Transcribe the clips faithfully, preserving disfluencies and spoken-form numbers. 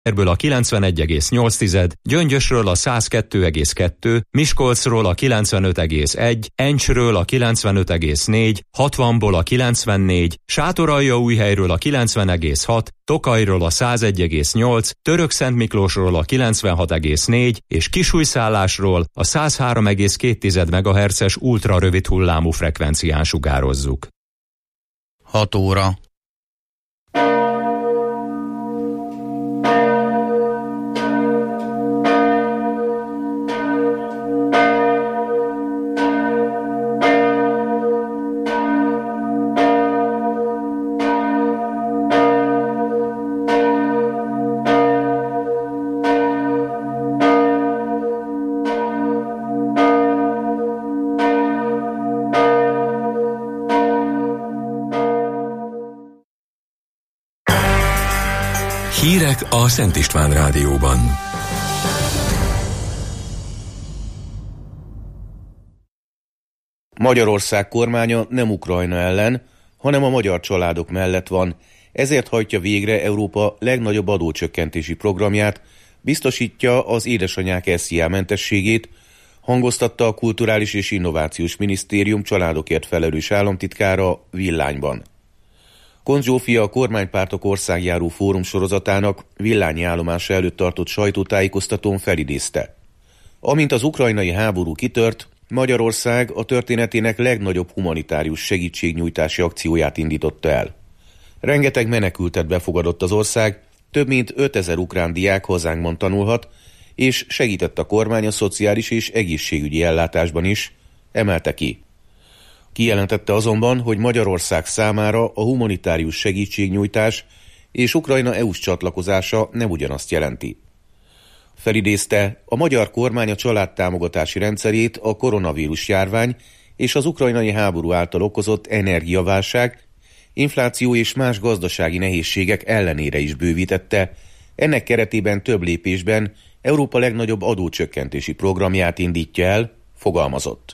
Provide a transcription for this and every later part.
Erből a kilencvenegy egész nyolc, Gyöngyösről a száz kettő egész kettő, Miskolcról a kilencvenöt egész egy, Encsről a kilencvenöt egész négy, hatvanból a kilencvennégy, Sátoraljaújhelyről a kilencven egész hat, Tokajról a száz egy egész nyolc, Törökszentmiklósról a kilencvenhat egész négy és Kisújszállásról a száz három egész két megahertzes ultrarövid hullámú frekvencián sugározzuk. hat óra. Hírek a Szent István Rádióban. Magyarország kormánya nem Ukrajna ellen, hanem a magyar családok mellett van. Ezért hajtja végre Európa legnagyobb adócsökkentési programját, biztosítja az édesanyák es zé á mentességét, hangoztatta a Kulturális és Innovációs Minisztérium családokért felelős államtitkára Villányban. Koncz Zsófia a kormánypártok országjáró fórum sorozatának Villányi állomása előtt tartott sajtótájékoztatón felidézte. Amint az ukrajnai háború kitört, Magyarország a történetének legnagyobb humanitárius segítségnyújtási akcióját indította el. Rengeteg menekültet befogadott az ország, több mint ötezer ukrán diák hazánkban tanulhat, és segített a kormány a szociális és egészségügyi ellátásban is, emelte ki. Kijelentette azonban, hogy Magyarország számára a humanitárius segítségnyújtás és Ukrajna é u-s csatlakozása nem ugyanazt jelenti. Felidézte, a magyar kormány a családtámogatási rendszerét a koronavírus járvány és az ukrajnai háború által okozott energiaválság, infláció és más gazdasági nehézségek ellenére is bővítette, ennek keretében több lépésben Európa legnagyobb adócsökkentési programját indítja el, fogalmazott.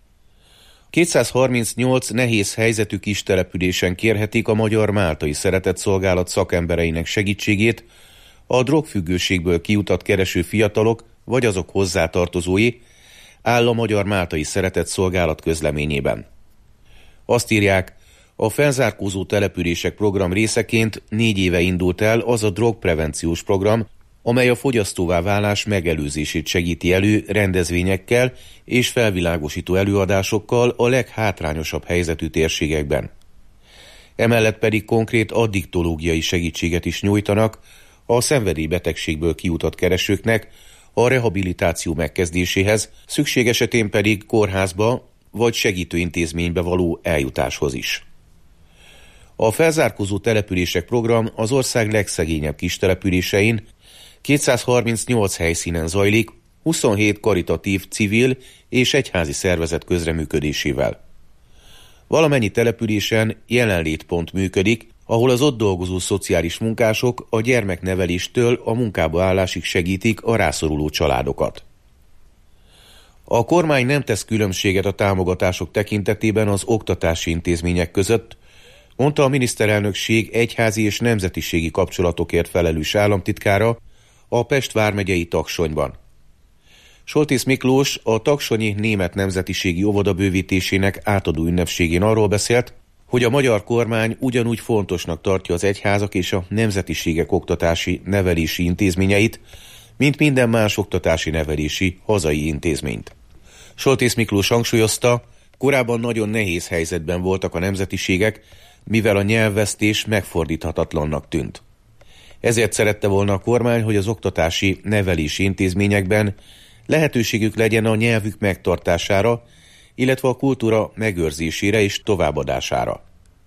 kétszázharmincnyolc nehéz helyzetű kistelepülésen kérhetik a Magyar Máltai Szeretetszolgálat szakembereinek segítségét a drogfüggőségből kiutat kereső fiatalok vagy azok hozzátartozói, áll a Magyar Máltai Szeretetszolgálat közleményében. Azt írják, a felzárkózó települések program részeként négy éve indult el az a drogprevenciós program, amely a fogyasztóvá válás megelőzését segíti elő rendezvényekkel és felvilágosító előadásokkal a leghátrányosabb helyzetű térségekben. Emellett pedig konkrét addiktológiai segítséget is nyújtanak a szenvedélybetegségből kiutat keresőknek a rehabilitáció megkezdéséhez, szükség esetén pedig kórházba vagy segítőintézménybe való eljutáshoz is. A felzárkózó települések program az ország legszegényebb kistelepülésein kétszázharmincnyolc helyszínen zajlik, huszonhét karitatív, civil és egyházi szervezet közreműködésével. Valamennyi településen jelenlétpont működik, ahol az ott dolgozó szociális munkások a gyermekneveléstől a munkába állásig segítik a rászoruló családokat. A kormány nem tesz különbséget a támogatások tekintetében az oktatási intézmények között, mondta a miniszterelnökség egyházi és nemzetiségi kapcsolatokért felelős államtitkára a Pest vármegyei Taksonyban. Soltész Miklós a taksonyi német nemzetiségi óvoda bővítésének átadó ünnepségén arról beszélt, hogy a magyar kormány ugyanúgy fontosnak tartja az egyházak és a nemzetiségek oktatási nevelési intézményeit, mint minden más oktatási nevelési hazai intézményt. Soltész Miklós hangsúlyozta, korábban nagyon nehéz helyzetben voltak a nemzetiségek, mivel a nyelvvesztés megfordíthatatlannak tűnt. Ezért szerette volna a kormány, hogy az oktatási nevelési intézményekben lehetőségük legyen a nyelvük megtartására, illetve a kultúra megőrzésére és továbbadására.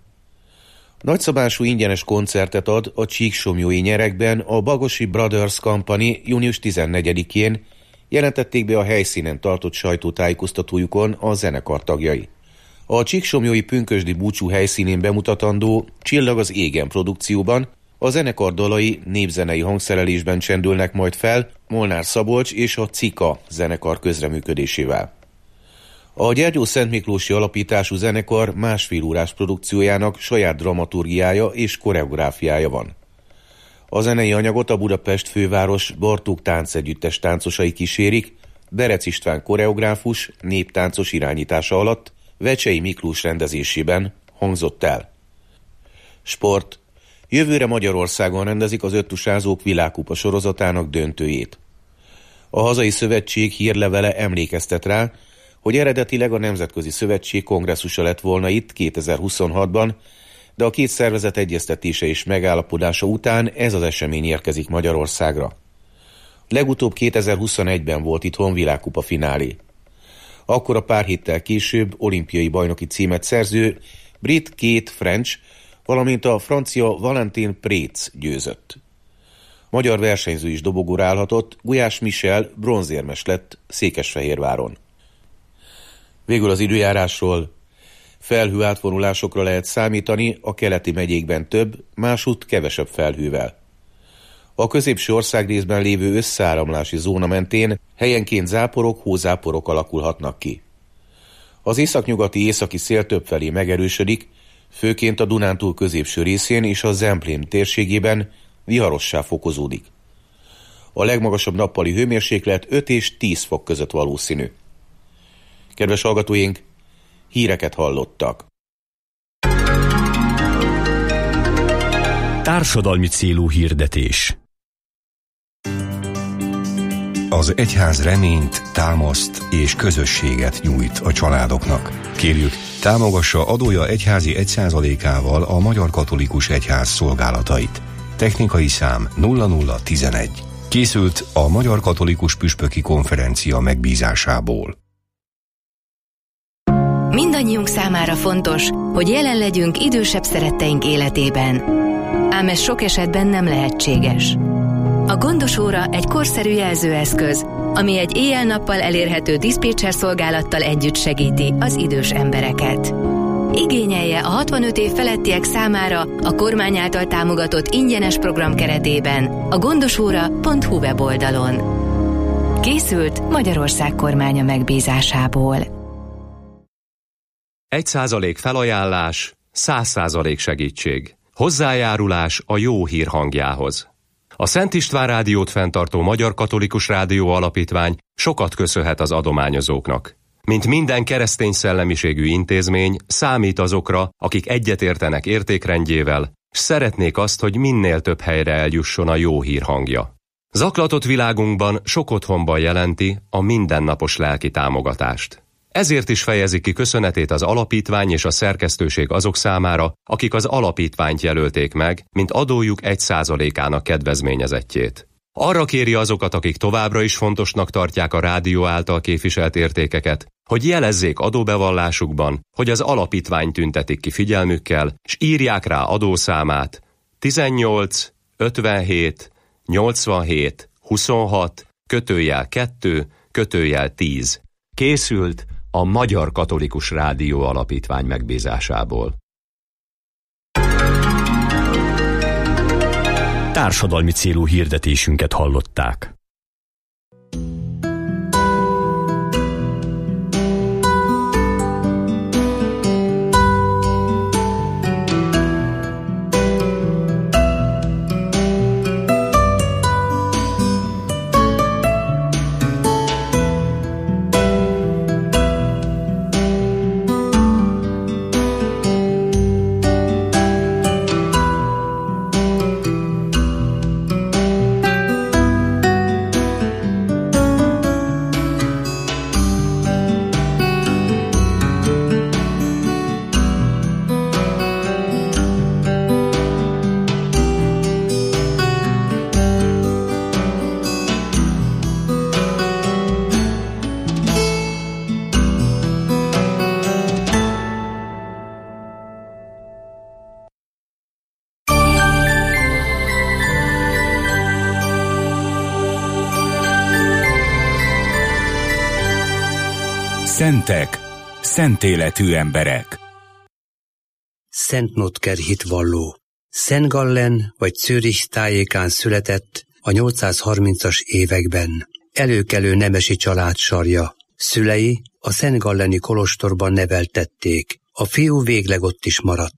Nagyszabású ingyenes koncertet ad a Csíksomlyói nyerekben a Bagosi Brothers Company június tizennegyedikén, jelentették be a helyszínen tartott sajtótájékoztatójukon a zenekar tagjai. A Csíksomlyói pünkösdi búcsú helyszínén bemutatandó Csillag az égen produkcióban a zenekar dalai népzenei hangszerelésben csendülnek majd fel Molnár Szabolcs és a Cika zenekar közreműködésével. A Gyergyószentmiklósi alapítású zenekar másfél órás produkciójának saját dramaturgiája és koreográfiája van. A zenei anyagot a Budapest főváros Bartók táncegyüttes táncosai kísérik, Berec István koreográfus néptáncos irányítása alatt Vecsei Miklós rendezésében hangzott el. Sport. Jövőre Magyarországon rendezik az öttusázók világkupa sorozatának döntőjét. A hazai szövetség hírlevele emlékeztet rá, hogy eredetileg a Nemzetközi Szövetség kongresszusa lett volna itt kétezer-huszonhatban, de a két szervezet egyeztetése és megállapodása után ez az esemény érkezik Magyarországra. Legutóbb kétezer-huszonegyben volt itthon világkupa finálé. Akkor a pár héttel később olimpiai bajnoki címet szerző brit Kate French, valamint a francia Valentin Prétz győzött. Magyar versenyző is dobogóra állhatott, Gulyás Michel bronzérmes lett Székesfehérváron. Végül az időjárásról. Felhő átvonulásokra lehet számítani, a keleti megyékben több, másútt kevesebb felhővel. A középső országrészben lévő összeáramlási zóna mentén helyenként záporok, hózáporok alakulhatnak ki. Az északnyugati északi szél többfelé megerősödik, főként a Dunántúl középső részén és a Zemplén térségében viharossá fokozódik. A legmagasabb nappali hőmérséklet öt és tíz fok között valószínű. Kedves hallgatóink, híreket hallottak. Társadalmi célú hirdetés. Az egyház reményt, támaszt és közösséget nyújt a családoknak. Kérjük, támogassa adója egyházi egy százalékával a Magyar Katolikus Egyház szolgálatait. Technikai szám nulla nulla tizenegy. Készült a Magyar Katolikus Püspöki Konferencia megbízásából. Mindannyiunk számára fontos, hogy jelen legyünk idősebb szeretteink életében. Ám ez sok esetben nem lehetséges. A Gondos Óra egy korszerű jelzőeszköz, ami egy éjjel-nappal elérhető diszpécser szolgálattal együtt segíti az idős embereket. Igényelje a hatvanöt év felettiek számára a kormány által támogatott ingyenes program keretében a gondosóra pont hu weboldalon. Készült Magyarország kormánya megbízásából. Egy százalék felajánlás, száz százalék segítség. Hozzájárulás a jó hír hangjához. A Szent István Rádiót fenntartó Magyar Katolikus Rádió Alapítvány sokat köszönhet az adományozóknak. Mint minden keresztény szellemiségű intézmény, számít azokra, akik egyetértenek értékrendjével, s szeretnék azt, hogy minél több helyre eljusson a jó hír hangja. Zaklatott világunkban sok otthonban jelenti a mindennapos lelki támogatást. Ezért is fejezi ki köszönetét az alapítvány és a szerkesztőség azok számára, akik az alapítványt jelölték meg, mint adójuk egy százalékának kedvezményezettjét. Arra kéri azokat, akik továbbra is fontosnak tartják a rádió által képviselt értékeket, hogy jelezzék adóbevallásukban, hogy az alapítvány tüntetik ki figyelmükkel, s írják rá adószámát tizennyolc ötvenhét nyolcvanhét huszonhat kötőjel kettő kötőjel tíz. Készült a Magyar Katolikus Rádió Alapítvány megbízásából. Társadalmi célú hirdetésünket hallották. Szentek, szentéletű emberek. Szent Notker hitvalló. Szent Gallen vagy Zürich tájékán született a nyolcszázharmincas években. Előkelő nemesi család sarja. Szülei a Szent Galleni kolostorban neveltették. A fiú végleg ott is maradt.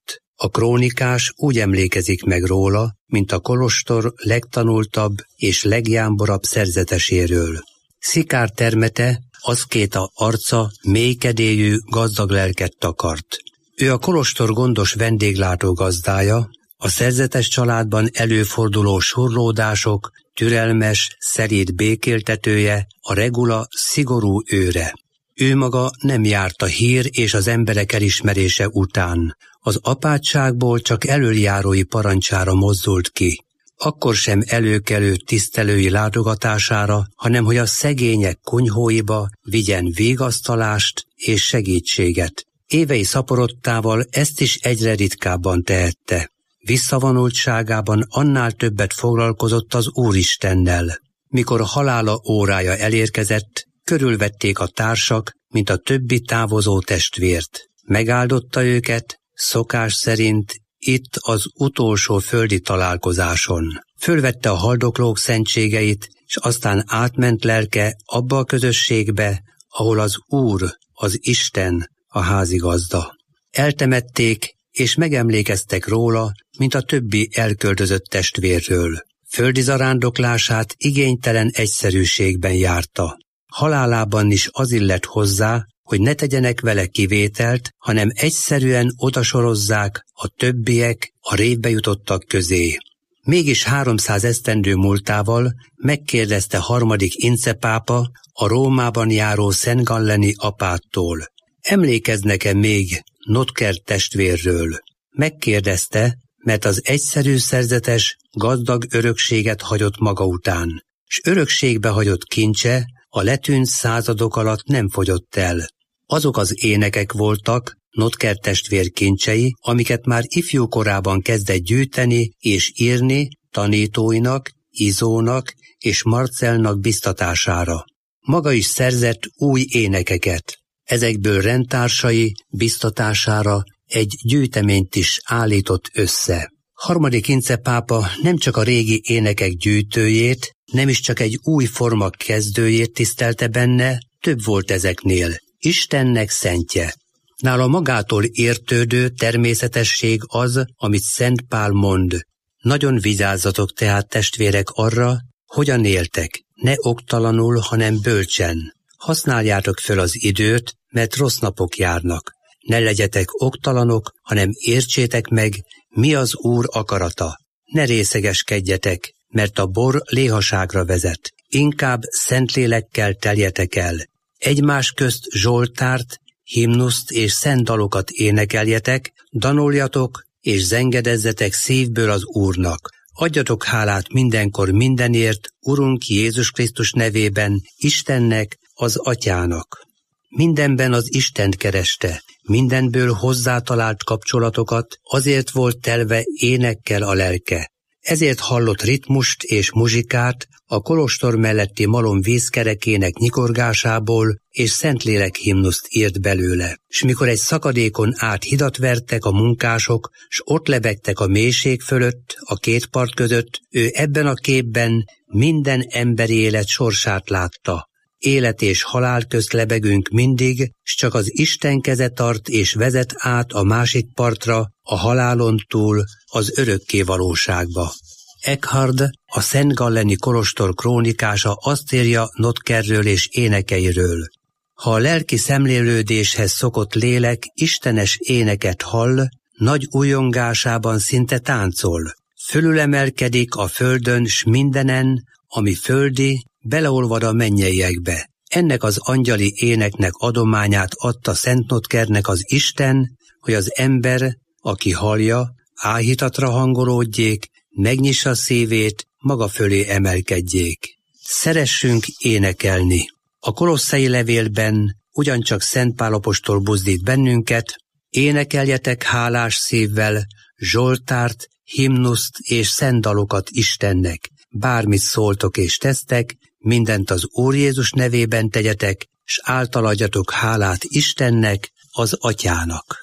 A krónikás úgy emlékezik meg róla, mint a kolostor legtanultabb és legjámborabb szerzeteséről. Szikár termete, aszkéta arca mélykedélyű, gazdag lelket takart. Ő a kolostor gondos vendéglátó gazdája, a szerzetes családban előforduló surlódások türelmes, szeréd békéltetője, a regula szigorú őre. Ő maga nem járt a hír és az emberek elismerése után. Az apátságból csak elöljárói parancsára mozdult ki. Akkor sem előkelő tisztelői látogatására, hanem hogy a szegények kunyhóiba vigyen vigasztalást és segítséget. Évei szaporodtával ezt is egyre ritkábban tehette. Visszavonultságában annál többet foglalkozott az Úristennel. Mikor halála órája elérkezett, körülvették a társak, mint a többi távozó testvért. Megáldotta őket, szokás szerint itt az utolsó földi találkozáson. Fölvette a haldoklók szentségeit, és aztán átment lelke abba a közösségbe, ahol az Úr, az Isten, a házigazda. Eltemették, és megemlékeztek róla, mint a többi elköltözött testvérről. Földi zarándoklását igénytelen egyszerűségben járta. Halálában is az illett hozzá, hogy ne tegyenek vele kivételt, hanem egyszerűen odasorozzák a többiek a révbe jutottak közé. Mégis háromszáz esztendő múltával megkérdezte harmadik Ince pápa a Rómában járó Szentgalleni apától: emlékeznek-e még Notker testvérről? Megkérdezte, mert az egyszerű szerzetes gazdag örökséget hagyott maga után, s örökségbe hagyott kincse a letűnt századok alatt nem fogyott el. Azok az énekek voltak Notker testvér kincsei, amiket már ifjú korában kezdett gyűjteni és írni tanítóinak, Izónak és Marcelnak biztatására. Maga is szerzett új énekeket. Ezekből rendtársai biztatására egy gyűjteményt is állított össze. Harmadik Ince pápa nem csak a régi énekek gyűjtőjét, nem is csak egy új forma kezdőjét tisztelte benne, több volt ezeknél. Istennek szentje. Nála magától értődő természetesség az, amit Szent Pál mond. Nagyon vigyázzatok tehát, testvérek, arra, hogyan éltek, ne oktalanul, hanem bölcsen. Használjátok föl az időt, mert rossz napok járnak. Ne legyetek oktalanok, hanem értsétek meg, mi az Úr akarata. Ne részegeskedjetek, mert a bor léhaságra vezet. Inkább Szentlélekkel teljetek el. Egymás közt zsoltárt, himnuszt és szent dalokat énekeljetek, danoljatok és zengedezzetek szívből az Úrnak. Adjatok hálát mindenkor mindenért, Urunk Jézus Krisztus nevében, Istennek, az Atyának. Mindenben az Istent kereste, mindenből hozzátalált kapcsolatokat, azért volt telve énekkel a lelke. Ezért hallott ritmust és muzsikát a kolostor melletti malom vízkerekének nyikorgásából, és Szentlélek himnuszt írt belőle. S mikor egy szakadékon át hidat vertek a munkások, s ott lebegtek a mélység fölött, a két part között, ő ebben a képben minden emberi élet sorsát látta. Élet és halál közt lebegünk mindig, s csak az Isten keze tart és vezet át a másik partra, a halálon túl, az örökké valóságba. Eckhard, a Szentgalleni kolostor krónikása azt írja Notkerről és énekeiről: ha a lelki szemlélődéshez szokott lélek istenes éneket hall, nagy újongásában szinte táncol. Fölülemelkedik a földön s mindenen, ami földi, beleolvad a mennyeiekbe. Ennek az angyali éneknek adományát adta Szent Notkernek az Isten, hogy az ember, aki hallja, áhítatra hangolódjék, megnyissa szívét, maga fölé emelkedjék. Szeressünk énekelni. A kolosszai levélben ugyancsak Szent Pál apostol buzdít bennünket: énekeljetek hálás szívvel, zsoltárt, himnuszt és szent dalokat Istennek. Bármit szóltok és tesztek, mindent az Úr Jézus nevében tegyetek, s által adjatok hálát Istennek, az Atyának.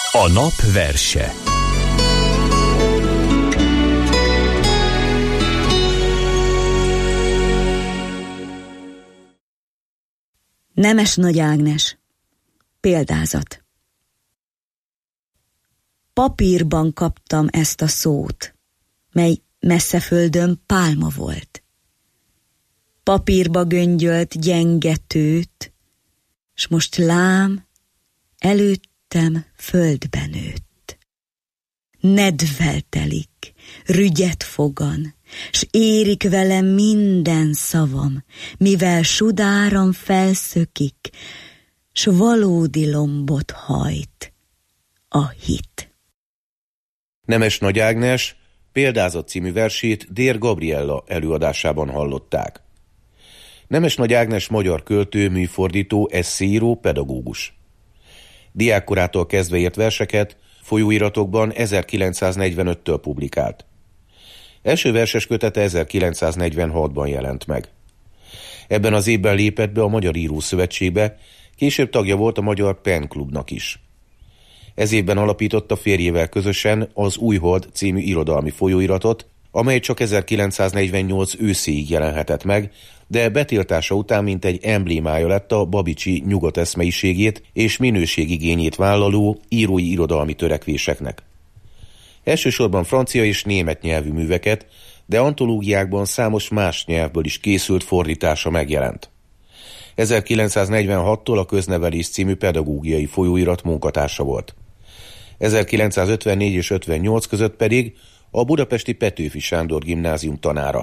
A nap verse. Nemes Nagy Ágnes. Példázat. Papírban kaptam ezt a szót, mely messze földön pálma volt. Papírba göngyölt gyenge tőt, s most lám előttem földbe nőtt. Nedvvel telik, rügyet fogan, s érik vele minden szavam, mivel sudáram felszökik, s valódi lombot hajt a hit. Nemes Nagy Ágnes Példázat című versét Dér Gabriella előadásában hallották. Nemes Nagy Ágnes magyar költő, műfordító, esszéíró, pedagógus. Diákkorától kezdve írt verseket, folyóiratokban ezerkilencszáznegyvenöttől publikált. Első verses kötete ezerkilencszáznegyvenhatban jelent meg. Ebben az évben lépett be a Magyar Írószövetségbe, később tagja volt a Magyar Pen Klubnak is. Ez évben alapította férjével közösen az Újhold című irodalmi folyóiratot, amely csak ezerkilencszáznegyvennyolc őszéig jelenhetett meg, de betiltása után mintegy emblémája lett a babicsi nyugateszmeiségét és minőségigényét vállaló írói irodalmi törekvéseknek. Elsősorban francia és német nyelvű műveket, de antológiákban számos más nyelvből is készült fordítása megjelent. ezerkilencszáznegyvenhattól a Köznevelés című pedagógiai folyóirat munkatársa volt. ezerkilencszázötvennégy és ötvennyolc között pedig a budapesti Petőfi Sándor Gimnázium tanára.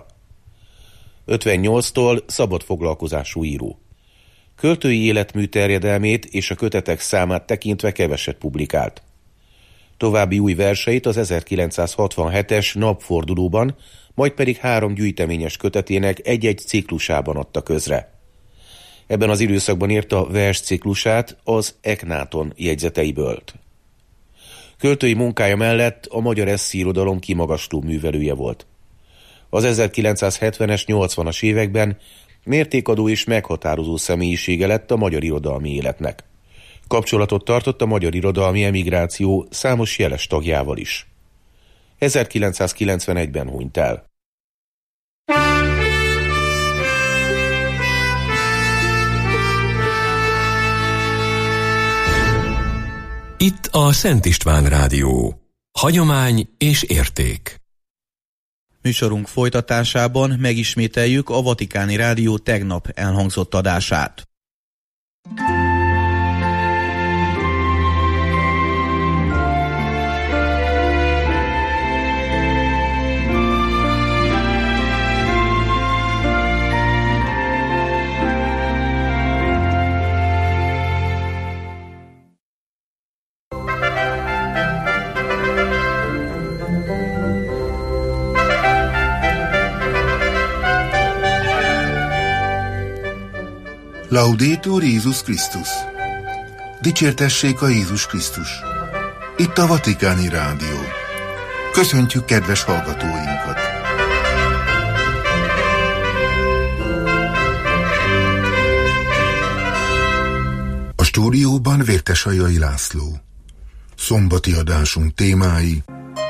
ötvennyolctól szabad foglalkozású író. Költői életmű terjedelmét és a kötetek számát tekintve keveset publikált. További új verseit az ezerkilencszázhatvanhetes Napfordulóban, majd pedig három gyűjteményes kötetének egy-egy ciklusában adta közre. Ebben az időszakban írta vers ciklusát az Eknáton jegyzeteiből. Költői munkája mellett a magyar esszírodalom kimagasló művelője volt. Az ezerkilencszázhetvenes, nyolcvanas években mértékadó és meghatározó személyisége lett a magyar irodalmi életnek. Kapcsolatot tartott a magyar irodalmi emigráció számos jeles tagjával is. ezerkilencszázkilencvenegyben hunyt el. Itt a Szent István Rádió. Hagyomány és érték. Műsorunk folytatásában megismételjük a Vatikáni Rádió tegnap elhangzott adását. Laudetur Jézus Krisztus! Dicsértessék a Jézus Krisztus! Itt a Vatikáni Rádió. Köszöntjük kedves hallgatóinkat! A stúdióban Vértesajai László. Szombati adásunk témái: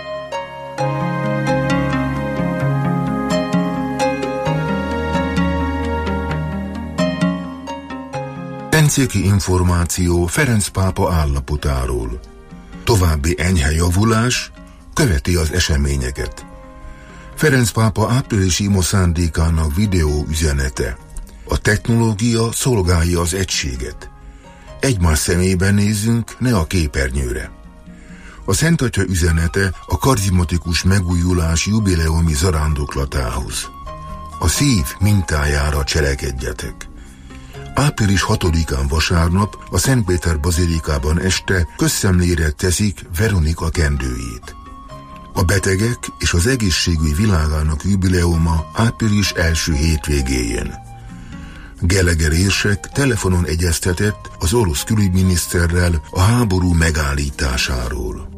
Encéki információ Ferenc pápa állapotáról. További enyhe javulás követi az eseményeket. Ferenc pápa áprilisi ima szándékának videó üzenete. A technológia szolgálja az egységet. Egymás szemébe nézzünk, ne a képernyőre. A Szent Atya üzenete a karizmatikus megújulás jubileumi zarándoklatához. A szív mintájára cselekedjetek. április hatodikán vasárnap a Szentpéter bazilikában este közszemlére teszik Veronika kendőjét. A betegek és az egészségügy világának jubileuma április első hétvégéjén. Gallagher érsek telefonon egyeztetett az orosz külügyminiszterrel a háború megállításáról.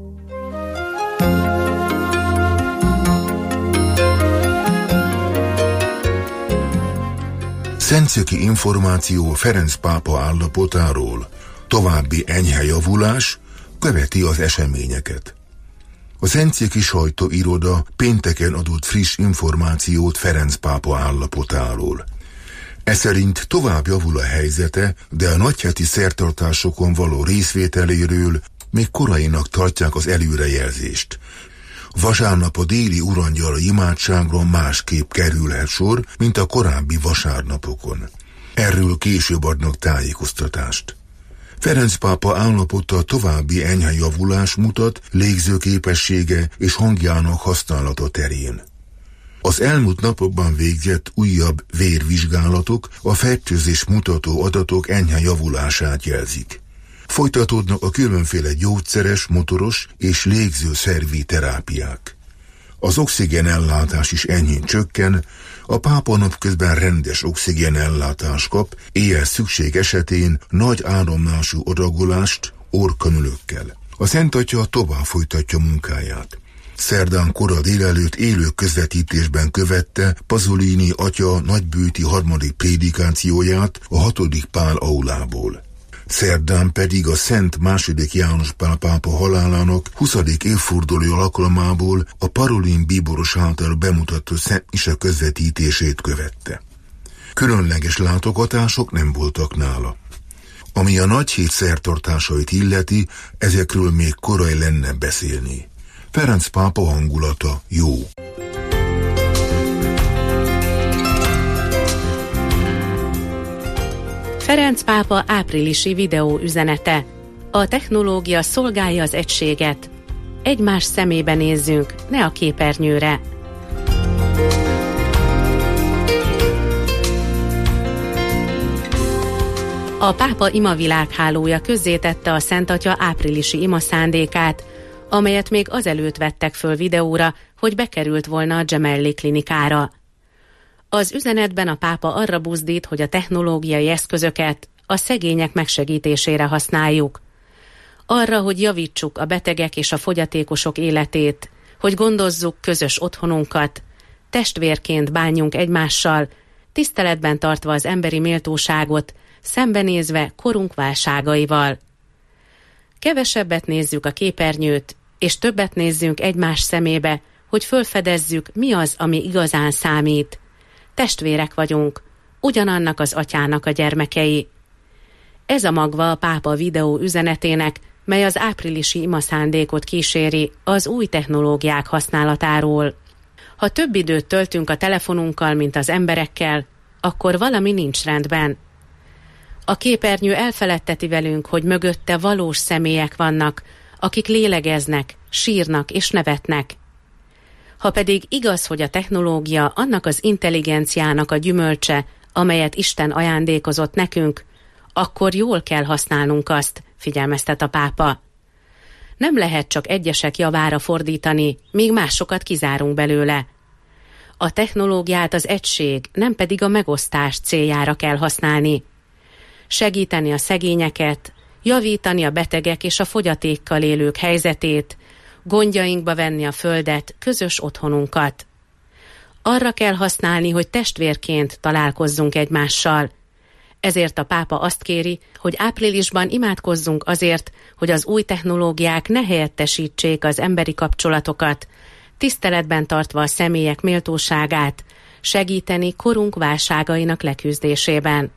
Szentszéki információ Ferenc pápa állapotáról. További enyhe javulás követi az eseményeket. A szentszéki sajtóiroda pénteken adott friss információt Ferenc pápa állapotáról. E szerint tovább javul a helyzete, de a nagyheti szertartásokon való részvételéről még korainak tartják az előrejelzést. Vasárnap a déli urangyal imádságra másképp kerülhet sor, mint a korábbi vasárnapokon. Erről később adnak tájékoztatást. Ferenc pápa állapota további enyhe javulás mutat légzőképessége és hangjának használata terén. Az elmúlt napokban végzett újabb vérvizsgálatok a fertőzés mutató adatok enyhe javulását jelzik. Folytatódnak a különféle gyógyszeres, motoros és légzőszervi terápiák. Az oxigénellátás is enyhén csökken, a pápa napközben rendes oxigénellátást kap, éjjel szükség esetén nagy áramlású adagolást orrkanülökkel. A Szent Atya tovább folytatja munkáját. Szerdán kora délelőtt élő közvetítésben követte Pasolini atya nagybőti harmadik prédikációját a hatodik Pál aulából. Szerdán pedig a Szent második János Pál pápa halálának huszadik évforduló alkalmából a Parolin bíboros által bemutatott Szent Mise közvetítését követte. Különleges látogatások nem voltak nála. Ami a nagyhét szertartásait illeti, ezekről még korai lenne beszélni. Ferenc pápa hangulata jó. Ferenc pápa áprilisi videó üzenete. A technológia szolgálja az egységet. Egymás szemébe nézzünk, ne a képernyőre. A pápa imavilághálója közzétette a Szent Atya áprilisi ima szándékát, amelyet még azelőtt vettek föl videóra, hogy bekerült volna a Gemelli klinikára. Az üzenetben a pápa arra buzdít, hogy a technológiai eszközöket a szegények megsegítésére használjuk. Arra, hogy javítsuk a betegek és a fogyatékosok életét, hogy gondozzuk közös otthonunkat, testvérként bánjunk egymással, tiszteletben tartva az emberi méltóságot, szembenézve korunk válságaival. Kevesebbet nézzük a képernyőt, és többet nézzünk egymás szemébe, hogy fölfedezzük, mi az, ami igazán számít. Testvérek vagyunk, ugyanannak az atyának a gyermekei. Ez a magva a pápa videó üzenetének, mely az áprilisi ima szándékot kíséri az új technológiák használatáról. Ha több időt töltünk a telefonunkkal, mint az emberekkel, akkor valami nincs rendben. A képernyő elfeledteti velünk, hogy mögötte valós személyek vannak, akik lélegeznek, sírnak és nevetnek. Ha pedig igaz, hogy a technológia annak az intelligenciának a gyümölcse, amelyet Isten ajándékozott nekünk, akkor jól kell használnunk azt, figyelmeztet a pápa. Nem lehet csak egyesek javára fordítani, míg másokat kizárunk belőle. A technológiát az egység, nem pedig a megosztás céljára kell használni. Segíteni a szegényeket, javítani a betegek és a fogyatékkal élők helyzetét, gondjainkba venni a földet, közös otthonunkat. Arra kell használni, hogy testvérként találkozzunk egymással. Ezért a pápa azt kéri, hogy áprilisban imádkozzunk azért, hogy az új technológiák ne helyettesítsék az emberi kapcsolatokat, tiszteletben tartva a személyek méltóságát, segíteni korunk válságainak leküzdésében.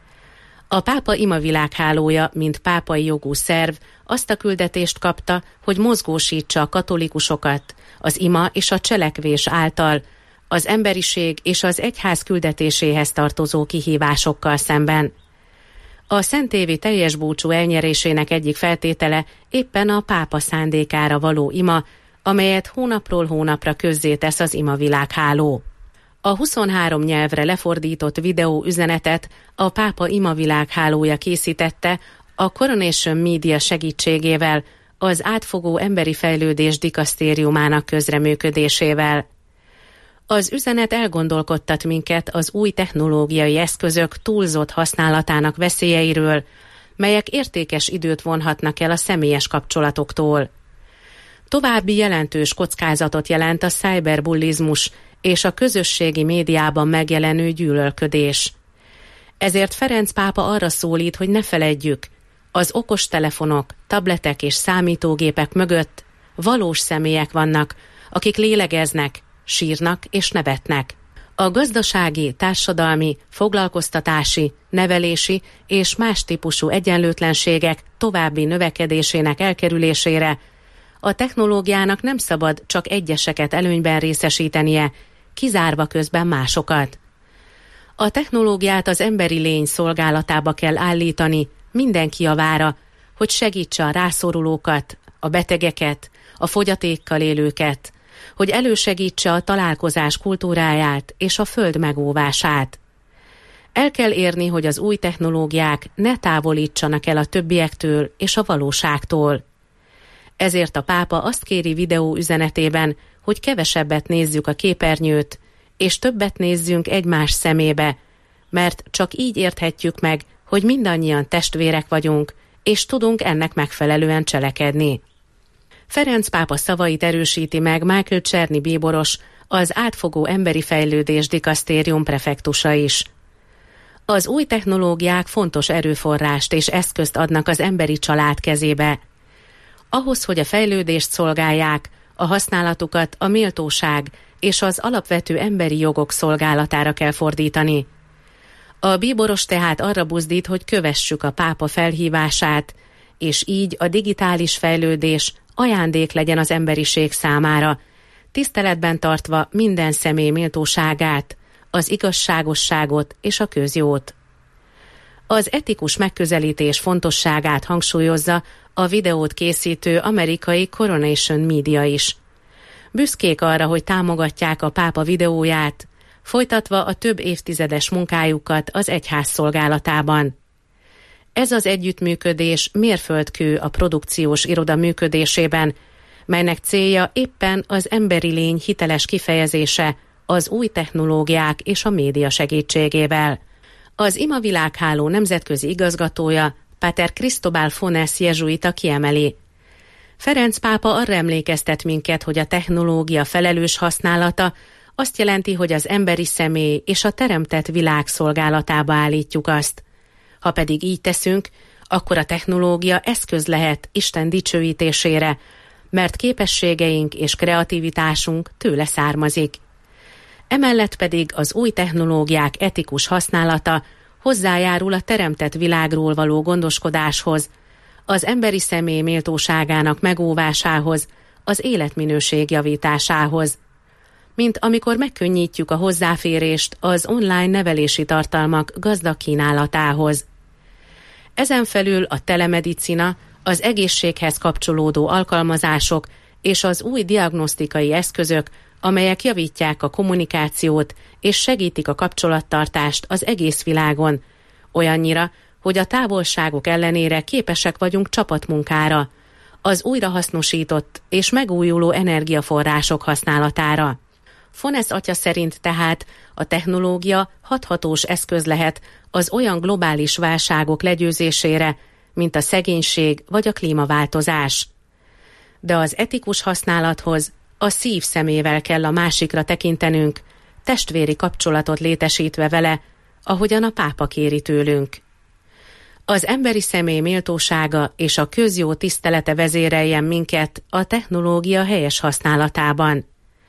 A pápa imavilághálója, mint pápai jogú szerv, azt a küldetést kapta, hogy mozgósítsa a katolikusokat az ima és a cselekvés által az emberiség és az egyház küldetéséhez tartozó kihívásokkal szemben. A szentévi teljes búcsú elnyerésének egyik feltétele éppen a pápa szándékára való ima, amelyet hónapról hónapra közzétesz az imavilágháló. A huszonhárom nyelvre lefordított videó üzenetet a pápa imavilághálója készítette a Coronation Media segítségével, az átfogó emberi fejlődés dikasztériumának közreműködésével. Az üzenet elgondolkodtat minket az új technológiai eszközök túlzott használatának veszélyeiről, melyek értékes időt vonhatnak el a személyes kapcsolatoktól. További jelentős kockázatot jelent a cyberbullizmus és a közösségi médiában megjelenő gyűlölködés. Ezért Ferenc pápa arra szólít, hogy ne feledjük, Az okostelefonok, tabletek és számítógépek mögött valós személyek vannak, akik lélegeznek, sírnak és nevetnek. A gazdasági, társadalmi, foglalkoztatási, nevelési és más típusú egyenlőtlenségek további növekedésének elkerülésére a technológiának nem szabad csak egyeseket előnyben részesítenie, kizárva közben másokat. A technológiát az emberi lény szolgálatába kell állítani mindenki javára, hogy segítse a rászorulókat, a betegeket, a fogyatékkal élőket, hogy elősegítse a találkozás kultúráját és a föld megóvását. El kell érni, hogy az új technológiák ne távolítsanak el a többiektől és a valóságtól. Ezért a pápa azt kéri videó üzenetében, hogy kevesebbet nézzük a képernyőt, és többet nézzünk egymás szemébe, mert csak így érthetjük meg, hogy mindannyian testvérek vagyunk, és tudunk ennek megfelelően cselekedni. Ferenc pápa szavait erősíti meg Michael Czerny bíboros, az átfogó emberi fejlődés dikasztérium prefektusa is. Az új technológiák fontos erőforrást és eszközt adnak az emberi család kezébe. Ahhoz, hogy a fejlődést szolgálják, a használatukat a méltóság és az alapvető emberi jogok szolgálatára kell fordítani. A bíboros tehát arra buzdít, hogy kövessük a pápa felhívását, és így a digitális fejlődés ajándék legyen az emberiség számára, tiszteletben tartva minden személy méltóságát, az igazságosságot és a közjót. Az etikus megközelítés fontosságát hangsúlyozza a videót készítő amerikai Coronation Media is. Büszkék arra, hogy támogatják a pápa videóját, folytatva a több évtizedes munkájukat az egyház szolgálatában. Ez az együttműködés mérföldkő a produkciós iroda működésében, melynek célja éppen az emberi lény hiteles kifejezése az új technológiák és a média segítségével. Az Ima Világháló nemzetközi igazgatója, Pater Cristobal Fones jezsuita kiemeli. Ferenc pápa arra emlékeztet minket, hogy a technológia felelős használata azt jelenti, hogy az emberi személy és a teremtett világ szolgálatába állítjuk azt. Ha pedig így teszünk, akkor a technológia eszköz lehet Isten dicsőítésére, mert képességeink és kreativitásunk tőle származik. Emellett pedig az új technológiák etikus használata hozzájárul a teremtett világról való gondoskodáshoz, az emberi személy méltóságának megóvásához, az életminőség javításához. Mint amikor megkönnyítjük a hozzáférést az online nevelési tartalmak gazdag kínálatához. Ezen felül a telemedicina, az egészséghez kapcsolódó alkalmazások és az új diagnosztikai eszközök, amelyek javítják a kommunikációt és segítik a kapcsolattartást az egész világon, olyannyira, hogy a távolságok ellenére képesek vagyunk csapatmunkára, az újrahasznosított és megújuló energiaforrások használatára. Fones atya szerint tehát a technológia hathatós eszköz lehet az olyan globális válságok legyőzésére, mint a szegénység vagy a klímaváltozás. De az etikus használathoz a szív szemével kell a másikra tekintenünk, testvéri kapcsolatot létesítve vele, ahogyan a pápa kéri tőlünk. Az emberi személy méltósága és a közjó tisztelete vezéreljen minket a technológia helyes használatában.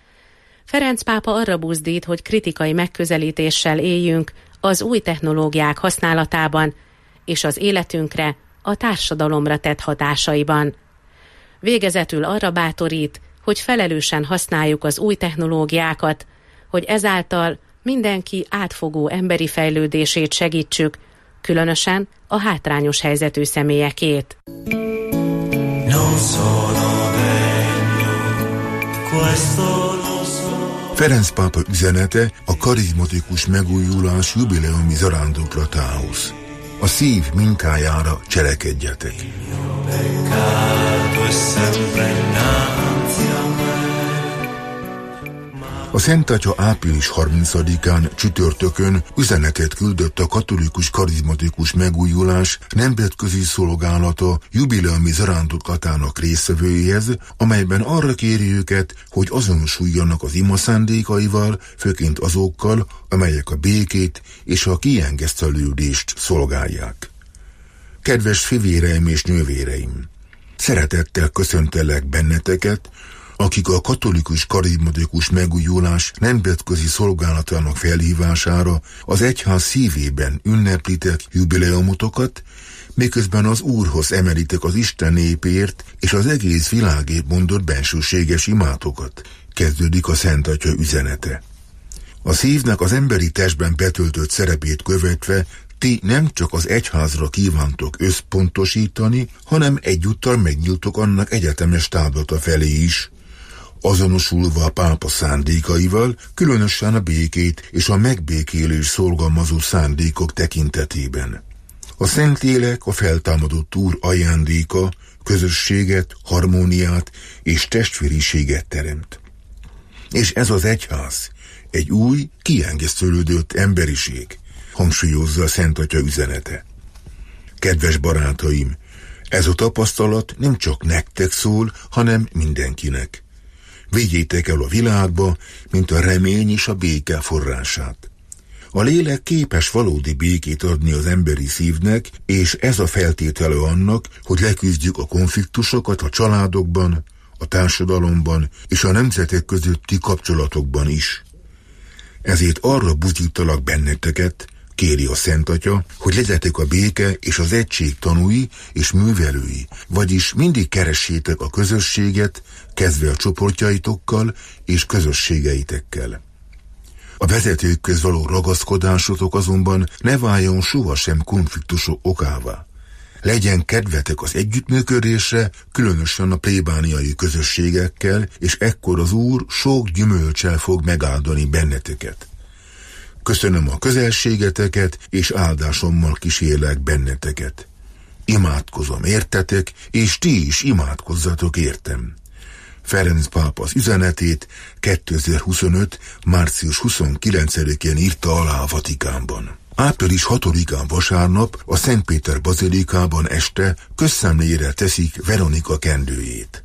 Ferenc pápa arra buzdít, hogy kritikai megközelítéssel éljünk az új technológiák használatában és az életünkre, a társadalomra tett hatásaiban. Végezetül arra bátorít, hogy felelősen használjuk az új technológiákat, hogy ezáltal mindenki átfogó emberi fejlődését segítsük, különösen a hátrányos helyzetű személyekét. Ferenc pápa üzenete a karizmatikus megújulás jubileumi zarándoklatához. A szív mintájára cselekedjetek. A Szent Atya április harmincadikán csütörtökön üzenetet küldött a katolikus karizmatikus megújulás nemzetközi szolgálata jubileumi zarándoklatának résztvevőihez, amelyben arra kéri őket, hogy azonosuljanak az ima szándékaival, főként azokkal, amelyek a békét és a kiengesztelődést szolgálják. Kedves fivéreim és nővéreim! Szeretettel köszöntelek benneteket, akik a katolikus karizmatikus megújulás nemzetközi szolgálatának felhívására az egyház szívében ünneplitek jubileumotokat, miközben az Úrhoz emelitek az Isten népért és az egész világért mondott bensőséges imátokat. Kezdődik a Szent Atya üzenete. A szívnek az emberi testben betöltött szerepét követve ti nem csak az egyházra kívántok összpontosítani, hanem egyúttal megnyíltok annak egyetemes távlata felé is, azonosulva a pápa szándékaival, különösen a békét és a megbékélés szorgalmazó szándékok tekintetében. A Szentlélek a feltámadott Úr ajándéka, közösséget, harmóniát és testvériséget teremt. És ez az egyház, egy új, kiengesztődött emberiség, hangsúlyozza a Szent Atya üzenete. Kedves barátaim, ez a tapasztalat nem csak nektek szól, hanem mindenkinek. Vigyétek el a világba, mint a remény és a béke forrását. A lélek képes valódi békét adni az emberi szívnek, és ez a feltétele annak, hogy leküzdjük a konfliktusokat a családokban, a társadalomban és a nemzetek közötti kapcsolatokban is. Ezért arra buzdítalak benneteket, kéri a Szent Atya, hogy legyetek a béke és az egység tanúi és művelői, vagyis mindig keressétek a közösséget, kezdve a csoportjaitokkal és közösségeitekkel. A vezetők köz való ragaszkodásotok azonban ne váljon sohasem konfliktusok okává. Legyen kedvetek az együttműködésre, különösen a plébániai közösségekkel, és ekkor az Úr sok gyümölccsel fog megáldani benneteket. Köszönöm a közelségeteket, és áldásommal kísérlek benneteket. Imádkozom értetek, és ti is imádkozzatok értem. Ferenc pápa az üzenetét kétezer-huszonöt. március huszonkilencedikén írta alá a Vatikánban. április hatodikán vasárnap a Szent Péter bazilikában este közszemlére teszik Veronika kendőjét.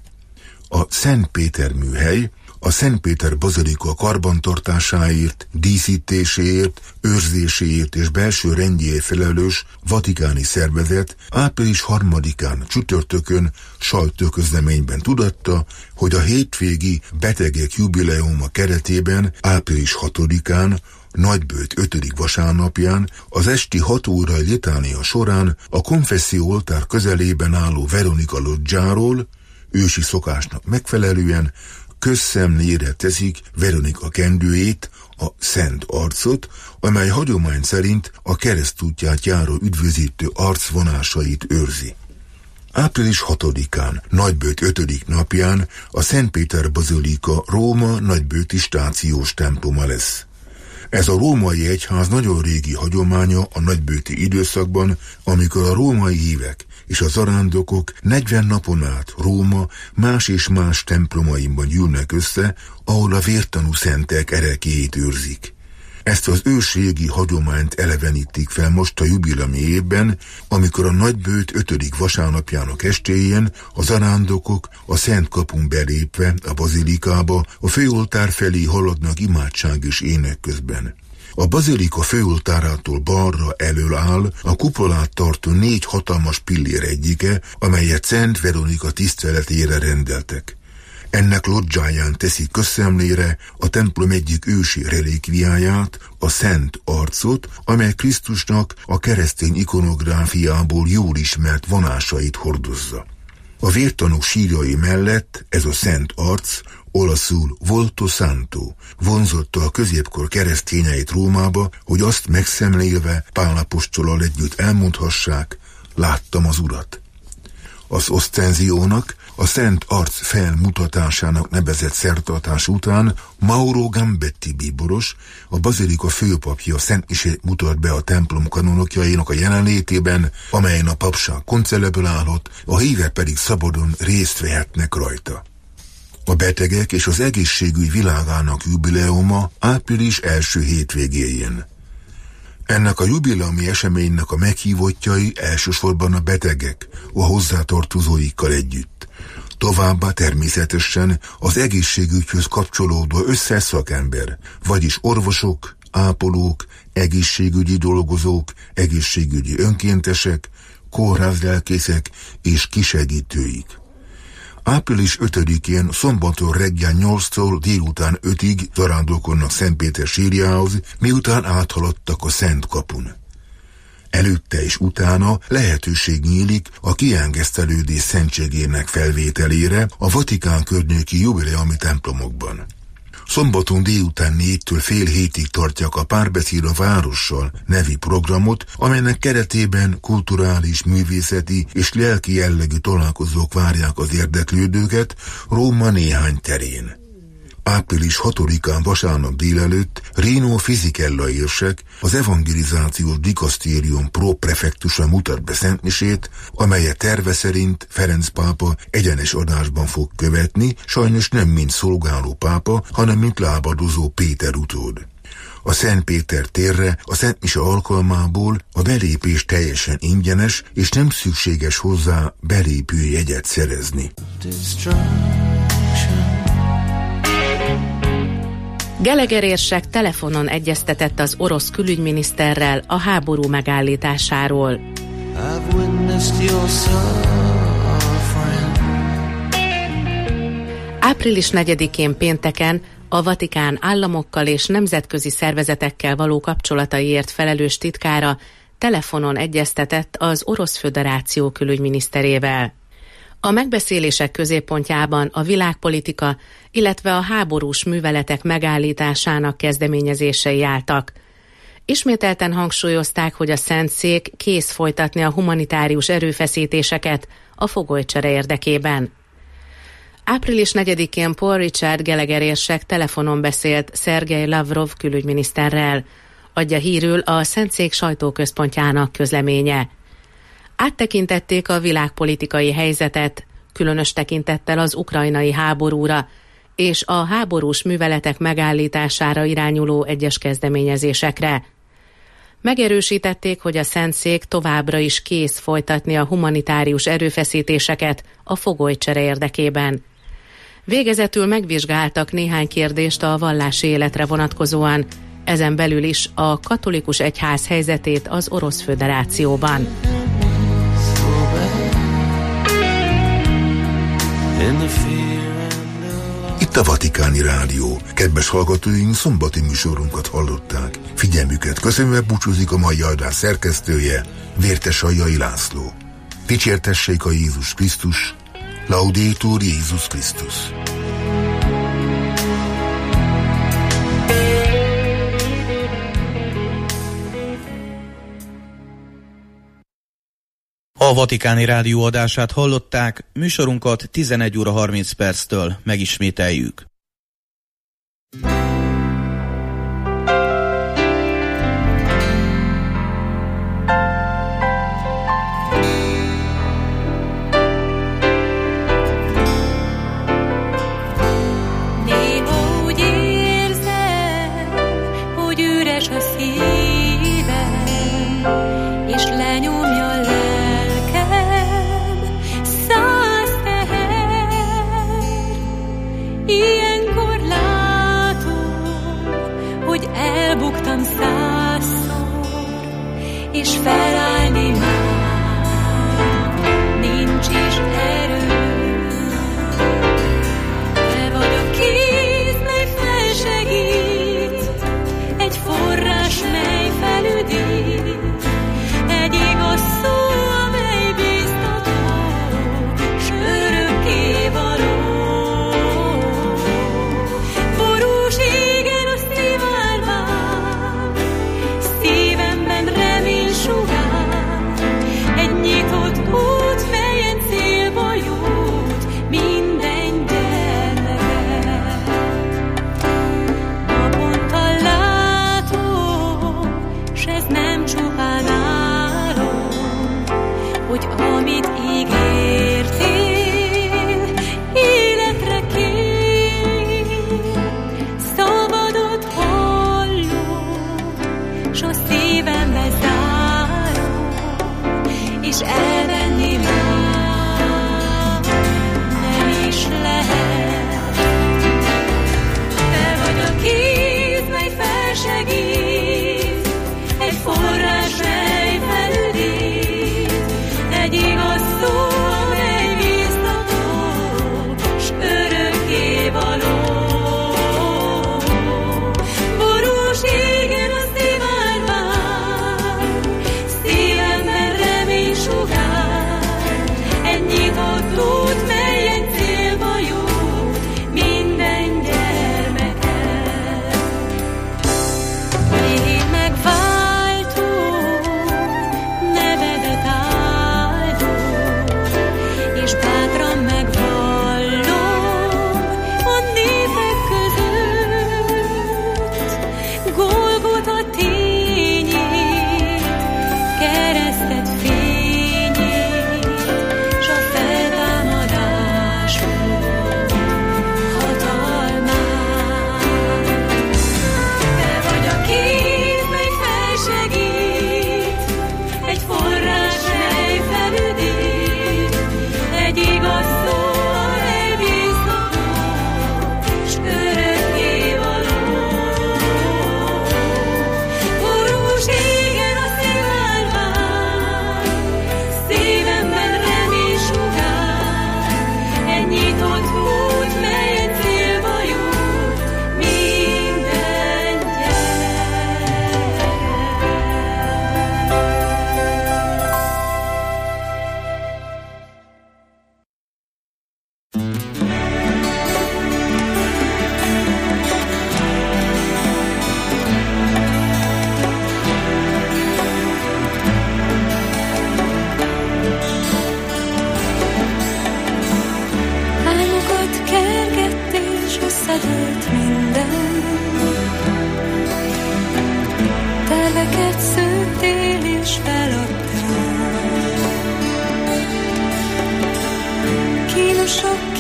A Szent Péter műhely a Szent Péter bazilika karbantartásáért, díszítéséért, őrzéséért és belső rendjéért felelős vatikáni szervezet április harmadikán csütörtökön sajtóközleményben tudatta, hogy a hétvégi betegek jubileuma keretében április hatodikán Nagybőt ötödik vasárnapján az esti hat órai litánia során a konfesszió oltár közelében álló Veronika loggiáról ősi szokásnak megfelelően közszemlére teszik Veronika kendőjét, a Szent Arcot, amely hagyomány szerint a keresztútját járó üdvözítő arcvonásait őrzi. április hatodikán, Nagybőt ötödik napján a Szent Péter bazilika Róma nagybőti stációs temploma lesz. Ez a római egyház nagyon régi hagyománya a nagybőti időszakban, amikor a római hívek és a zarándokok negyven napon át Róma más és más templomaimban gyűlnek össze, ahol a vértanú szentek erekéjét őrzik. Ezt az ősrégi hagyományt elevenítik fel most a jubileumi évben, amikor a Nagybőt ötödik vasárnapjának estéjén a zarándokok a Szent Kapun belépve a bazilikába a főoltár felé haladnak imádság és ének közben. A bazilika főoltárától balra elől áll a kupolát tartó négy hatalmas pillér egyike, amelyet Szent Veronika tiszteletére rendeltek. Ennek loggiáján teszik közszemlére a templom egyik ősi relikviáját, a Szent Arcot, amely Krisztusnak a keresztény ikonográfiából jól ismert vonásait hordozza. A vértanúk sírjai mellett ez a Szent Arc, olaszul Volto Santo, vonzotta a középkor keresztényeit Rómába, hogy azt megszemlélve Pál apostolal együtt elmondhassák, láttam az Urat. Az osztenziónak, a Szent Arc felmutatásának nevezett szertartás után Mauro Gambetti bíboros, a bazilika főpapja Szent Misét mutat be a templom kanonokjainak a jelenlétében, amelyen a papság konceleből állhat, a hívek pedig szabadon részt vehetnek rajta. A betegek és az egészségügy világának jubileuma április első hétvégéjén. Ennek a jubileumi eseménynek a meghívottjai elsősorban a betegek, a hozzátartozóikkal együtt. Továbbá természetesen az egészségügyhöz kapcsolódó összes szakember, vagyis orvosok, ápolók, egészségügyi dolgozók, egészségügyi önkéntesek, kórházlelkészek és kisegítőik. április ötödikén szombaton reggel nyolctól délután ötig zarándokolnak Szentpéter sírjához, miután áthaladtak a Szent kapun. Előtte és utána lehetőség nyílik a kiengesztelődés szentségének felvételére a Vatikán környéki jubileumi templomokban. Szombaton délután négytől fél hétig tartják a Párbeszéd a várossal nevű programot, amelynek keretében kulturális, művészeti és lelki jellegű találkozók várják az érdeklődőket Róma néhány terén. április hatodikán vasárnap délelőtt Rino Fisichella érsek, az evangelizációs dikasztérium pro-prefektusa mutat be szentmisét, amelyet terve szerint Ferenc pápa egyenes adásban fog követni, sajnos nem mint szolgáló pápa, hanem mint lábadozó Péter utód. A Szent Péter térre a szentmise alkalmából a belépés teljesen ingyenes, és nem szükséges hozzá belépőjegyet szerezni. Gallagher érsek telefonon egyeztetett az orosz külügyminiszterrel a háború megállításáról. április negyedikén pénteken a Vatikán államokkal és nemzetközi szervezetekkel való kapcsolataiért felelős titkára telefonon egyeztetett az Orosz Föderáció külügyminiszterével. A megbeszélések középpontjában a világpolitika, illetve a háborús műveletek megállításának kezdeményezései álltak. Ismételten hangsúlyozták, hogy a Szentszék kész folytatni a humanitárius erőfeszítéseket a fogolycsere érdekében. április negyedikén Paul Richard Gallagher érsek telefonon beszélt Szergej Lavrov külügyminiszterrel, adja hírül a Szentszék sajtóközpontjának közleménye. Áttekintették a világpolitikai helyzetet, különös tekintettel az ukrajnai háborúra és a háborús műveletek megállítására irányuló egyes kezdeményezésekre. Megerősítették, hogy a Szentszék továbbra is kész folytatni a humanitárius erőfeszítéseket a fogolycsere érdekében. Végezetül megvizsgáltak néhány kérdést a vallási életre vonatkozóan, ezen belül is a katolikus egyház helyzetét az Orosz Föderációban. Itt a Vatikáni Rádió. Kedves hallgatóink, szombati műsorunkat hallották. Figyelmüket köszönve búcsúzik a mai adás szerkesztője, Vértes Aljai László. Dicsértessék a Jézus Krisztus, Laudetur Jézus Krisztus. A Vatikáni Rádió adását hallották, műsorunkat tizenegy óra harminc perctől megismételjük. Néha úgy érzem, hogy üres a szívem, és lenyomja lelkem száz teher. Ilyen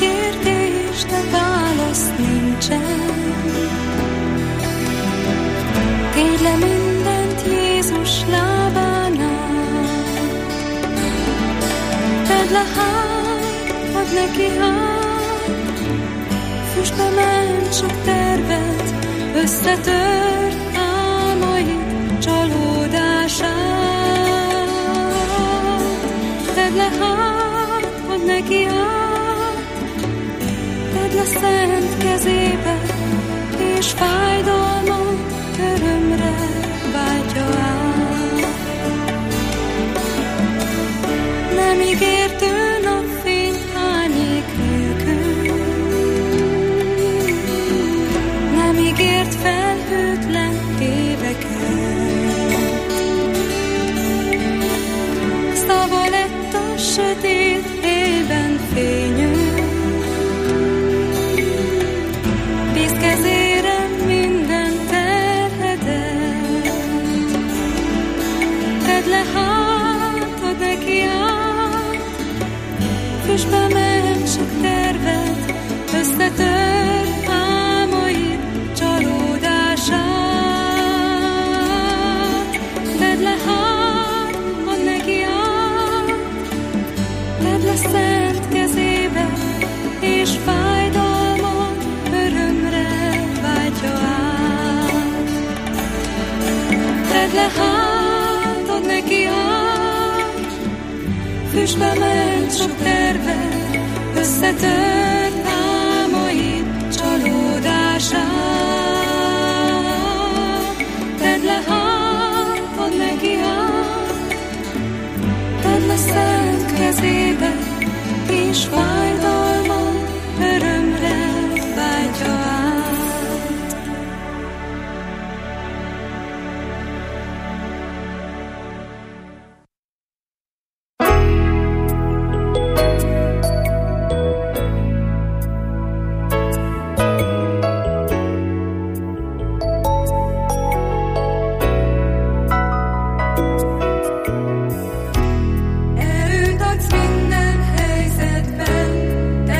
kérdés, de válasz nincsen. Tégy le mindent Jézus lábánál, tedd le hát, add neki hát, fuss be, ment sok tervet, összetört álmaid csalódását. Tedd le hát, add neki hát, tedd le szent kezébe, és fájdalmat örömre váltja át. Nem ígért ő napfényt árnyék nélkül, nem ígért felhőtlen éveket. Szava lett a sötét éjben fényű, bíz kezére minden terhedet. Tedd le hát, add neki át, füss be, ment sok tervet, összetört álmaid csalódását. Tedd le hát, add neki át, tedd le szent kezébe, és fájdalmat örömre váltja át. Tedd le hát, add neki át, füss be, ment sok tervet, összetört álmaid csalódását. Tedd le hát, add neki át, tedd le szent kezébe, és fájdalmat örömre váltja át. Erőt adsz minden helyzetben,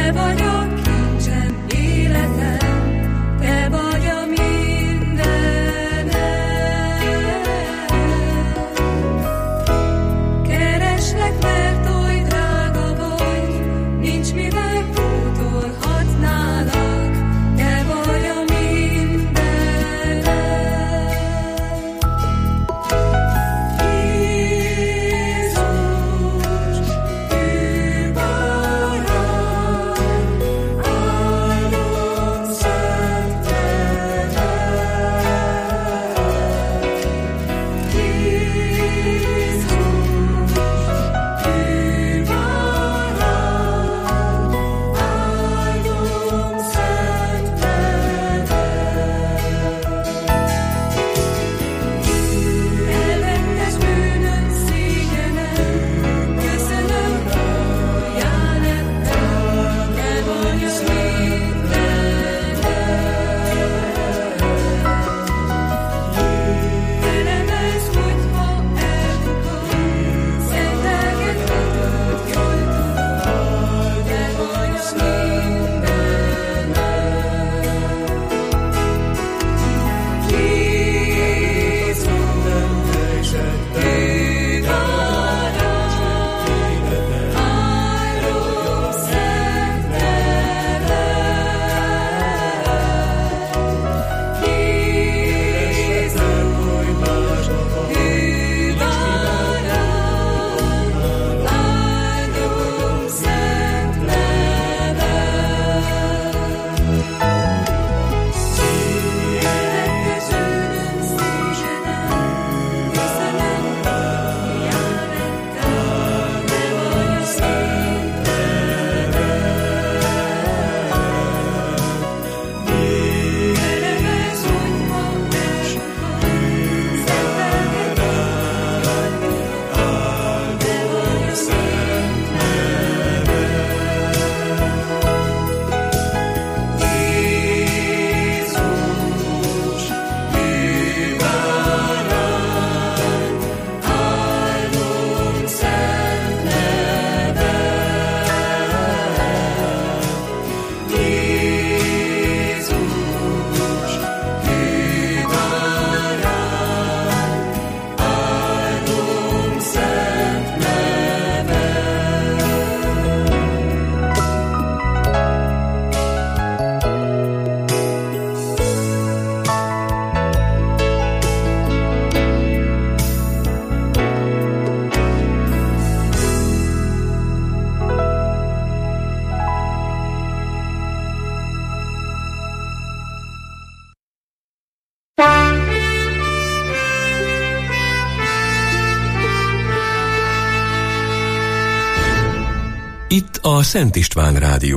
Itt a Szent István Rádió.